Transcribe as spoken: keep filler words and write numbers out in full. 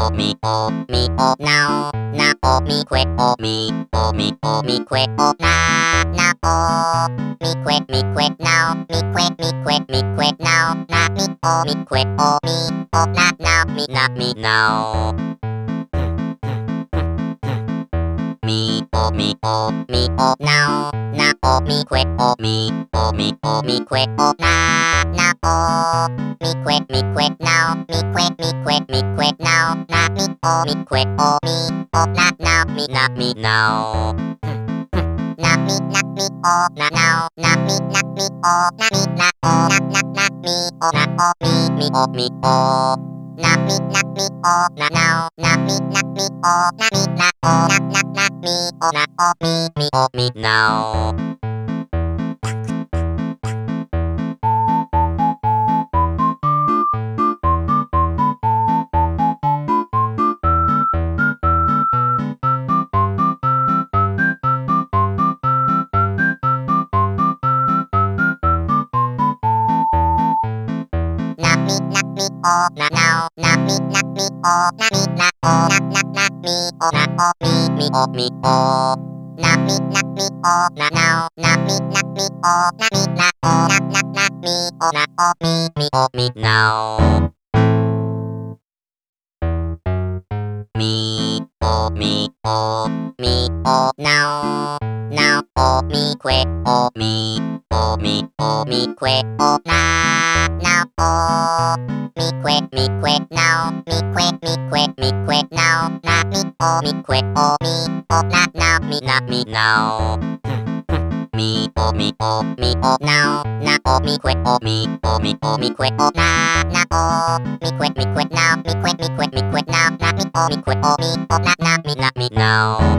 o mi o mi o now na o mi que o mi o mi o mi que o na na o mi que mi que now mi que mi que mi que now na mi o mi que o mi o na now mi na mi now mi o mi o mi o now na o mi que o mi o mi o mi que o na na o mi que mi que now mi que mi que mi que now na mi o mi que o mi o na now mi na mi now na mi na mi o na now na mi na mi o na mi na o na na na mi o na o mi mi o mi o na mi na mi o na now na mi na mi o na mi na o na na na mi o na o mi mi o mi now na mi na mi o na now na mi na mi o na mi na o na na na mi o na o mi mi o mi o na mi na mi o na now na mi na mi o na mi na o na na na mi o na o mi mi o mi now mi o mi o mi o now now o mi que o mi o mi o mi que o na now o mi que mi que now mi que mi que mi que now na mi o mi que o mi o na now mi na mi now mi o mi o mi o now na o mi que o mi o mi o mi que o na na o mi que mi que now mi que mi que mi que now na mi o mi que o mi o na na mi na mi now